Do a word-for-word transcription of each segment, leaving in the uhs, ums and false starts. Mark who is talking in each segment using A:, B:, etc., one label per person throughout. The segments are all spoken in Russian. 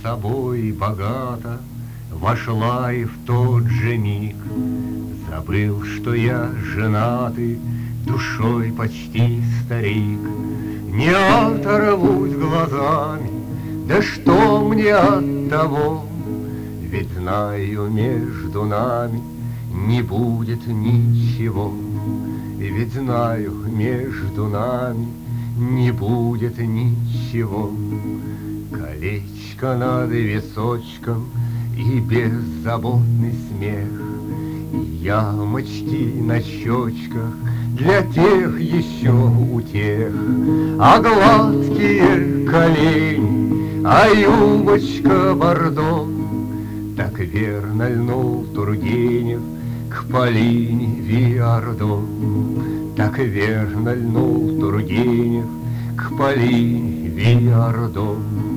A: собой богата, вошла и в тот же миг забыл, что я женатый, душой почти старик. Не оторвусь глазами, да что мне от того, ведь знаю, между нами не будет ничего. Ведь знаю, между нами не будет ничего. Колечко над височком и беззаботный смех, и ямочки на щечках для тех еще утех. А гладкие колени, а юбочка бордо, так верно льнул Тургенев к Полине Виардо. Так верно льнул Тургенев к Полине Виардо.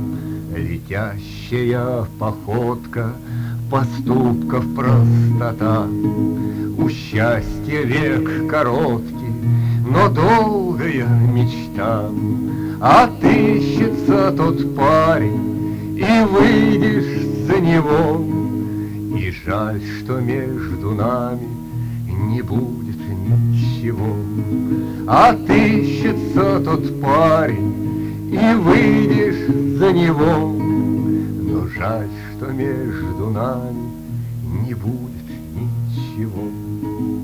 A: Летящая походка, поступков простота. У счастья век короткий, но долгая мечта. Отыщется тот парень, и выйдешь за него. И жаль, что между нами не будет ничего. Отыщется тот парень, и выйдешь за него. Но жаль, что между нами не будет ничего.